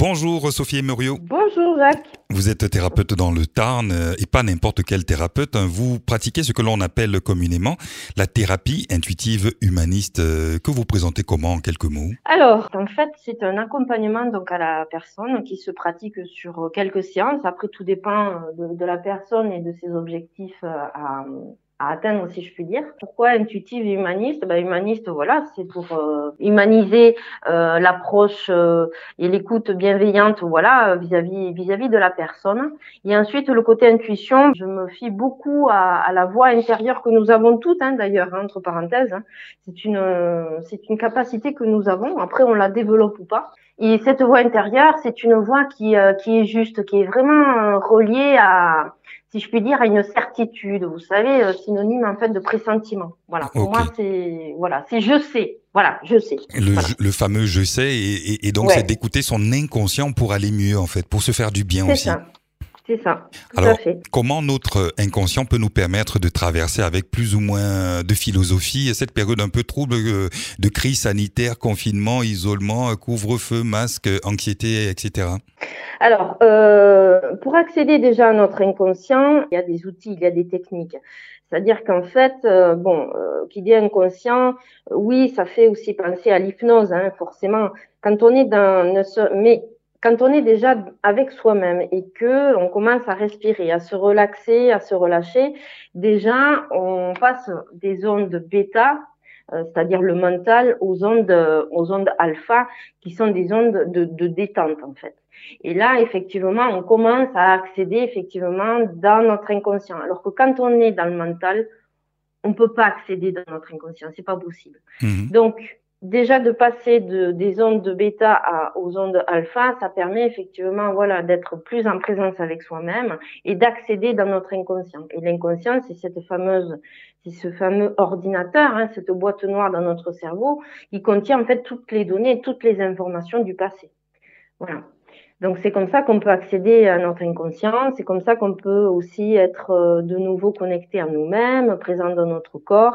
Bonjour Sophie Emerio. Bonjour Jacques. Vous êtes thérapeute dans le Tarn et pas n'importe quel thérapeute. Vous pratiquez ce que l'on appelle communément la thérapie intuitive humaniste que vous présentez comment en quelques mots? Alors, en fait, c'est un accompagnement donc à la personne qui se pratique sur quelques séances. Après, tout dépend de la personne et de ses objectifs à atteindre, si je puis dire. Pourquoi intuitive et humaniste? Humaniste, voilà, c'est pour humaniser l'approche et l'écoute bienveillante, voilà, vis-à-vis de la personne. Et ensuite, le côté intuition, je me fie beaucoup à la voix intérieure que nous avons toutes, d'ailleurs, entre parenthèses. C'est une capacité que nous avons. Après, on la développe ou pas. Et cette voix intérieure, c'est une voix qui est juste, qui est vraiment reliée à, si je puis dire, à une certitude. Vous savez, synonyme en fait de pressentiment. Voilà. Pour Ok. moi, c'est je sais. Voilà, je sais. Voilà. Le fameux je sais et donc c'est Ouais, d'écouter son inconscient pour aller mieux en fait, pour se faire du bien c'est aussi. ça. C'est ça. Tout à Alors, fait. comment notre inconscient peut nous permettre de traverser avec plus ou moins de philosophie cette période un peu trouble de crise sanitaire, confinement, isolement, couvre-feu, masque, anxiété, etc. Alors, pour accéder déjà à notre inconscient, il y a des outils, il y a des techniques. C'est-à-dire qu'en fait, qui dit inconscient, oui, ça fait aussi penser à l'hypnose, forcément. Quand on est mais quand on est déjà avec soi-même et que on commence à respirer, à se relaxer, à se relâcher, déjà, on passe des ondes bêta, c'est-à-dire le mental, aux ondes alpha, qui sont des ondes de détente, en fait. Et là, effectivement, on commence à accéder effectivement dans notre inconscient. Alors que quand on est dans le mental, on ne peut pas accéder dans notre inconscient, c'est pas possible. Mhm. Donc, déjà de passer des ondes de bêta aux ondes alpha, ça permet effectivement, voilà, d'être plus en présence avec soi-même et d'accéder dans notre inconscient. Et l'inconscient, c'est ce fameux ordinateur, cette boîte noire dans notre cerveau qui contient en fait toutes les données, toutes les informations du passé. Voilà. Donc c'est comme ça qu'on peut accéder à notre inconscient, c'est comme ça qu'on peut aussi être de nouveau connecté à nous-mêmes, présent dans notre corps.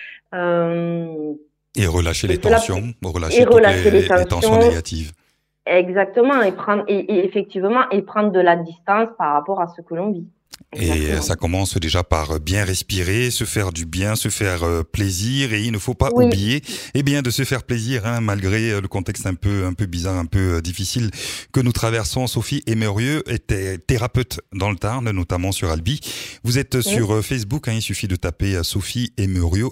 Euh, Et relâcher et les cela tensions, et relâcher toutes relâcher les les tensions tensions, négatives. exactement, et effectivement et prendre de la distance par rapport à ce que l'on vit. Et Exactement. ça commence déjà par bien respirer, se faire du bien, se faire plaisir. Et il ne faut pas Oui, oublier, eh bien, de se faire plaisir, malgré le contexte un peu bizarre, un peu difficile que nous traversons. Sophie Emerio était thérapeute dans le Tarn, notamment sur Albi. Vous êtes oui, sur Facebook, il suffit de taper Sophie Emerio,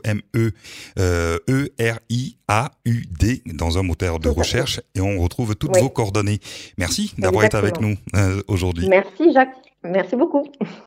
Euriaud, dans un moteur de tout à fait. recherche, et on retrouve toutes Oui, vos coordonnées. Merci d'avoir été avec exactement. nous aujourd'hui. Merci Jacques. Merci beaucoup.